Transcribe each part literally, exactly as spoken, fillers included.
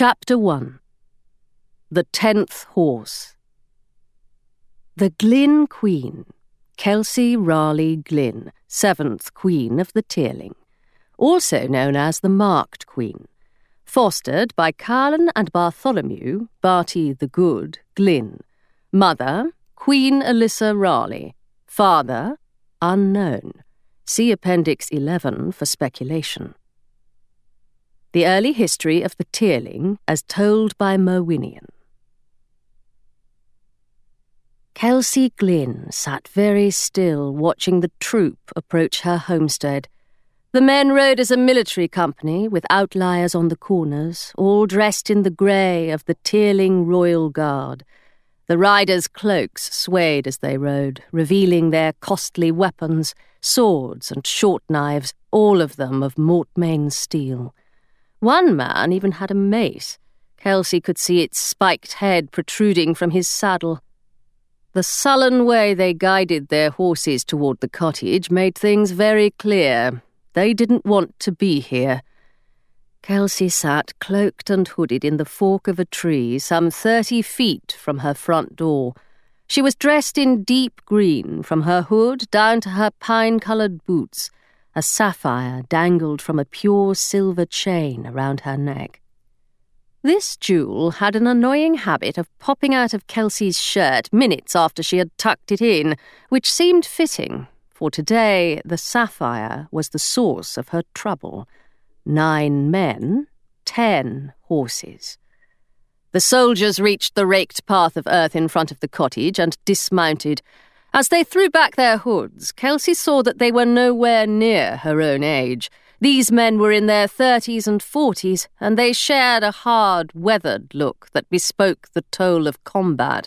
Chapter one. The Tenth Horse. The Glyn Queen, Kelsey Raleigh Glyn, seventh Queen of the Tearling, also known as the Marked Queen, fostered by Carlin and Bartholomew, Barty the Good, Glyn, mother, Queen Alyssa Raleigh, father, unknown. See Appendix eleven for speculation. The early history of the Tearling as told by Merwinion. Kelsey Glyn sat very still watching the troop approach her homestead. The men rode as a military company with outliers on the corners, all dressed in the grey of the Tearling Royal Guard. The riders' cloaks swayed as they rode, revealing their costly weapons, swords and short knives, all of them of Mortmain steel. One man even had a mace. Kelsey could see its spiked head protruding from his saddle. The sullen way they guided their horses toward the cottage made things very clear. They didn't want to be here. Kelsey sat cloaked and hooded in the fork of a tree some thirty feet from her front door. She was dressed in deep green from her hood down to her pine-coloured boots. A sapphire dangled from a pure silver chain around her neck. This jewel had an annoying habit of popping out of Kelsey's shirt minutes after she had tucked it in, which seemed fitting, for today the sapphire was the source of her trouble. Nine men, ten horses. The soldiers reached the raked path of earth in front of the cottage and dismounted. As they threw back their hoods, Kelsey saw that they were nowhere near her own age. These men were in their thirties and forties, and they shared a hard, weathered look that bespoke the toll of combat.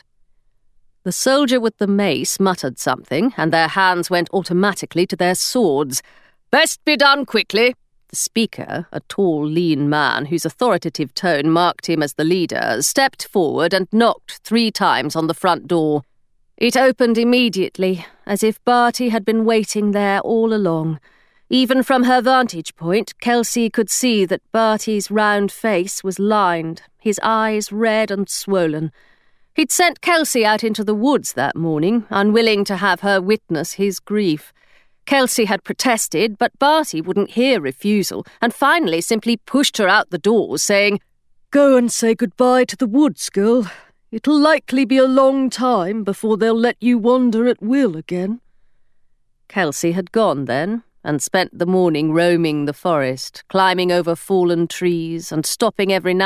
The soldier with the mace muttered something, and their hands went automatically to their swords. "Best be done quickly." The speaker, a tall, lean man whose authoritative tone marked him as the leader, stepped forward and knocked three times on the front door. It opened immediately, as if Barty had been waiting there all along. Even from her vantage point, Kelsey could see that Barty's round face was lined, his eyes red and swollen. He'd sent Kelsey out into the woods that morning, unwilling to have her witness his grief. Kelsey had protested, but Barty wouldn't hear refusal, and finally simply pushed her out the door, saying, "Go and say goodbye to the woods, girl. It'll likely be a long time before they'll let you wander at will again." Kelsey had gone then, and spent the morning roaming the forest, climbing over fallen trees and stopping every now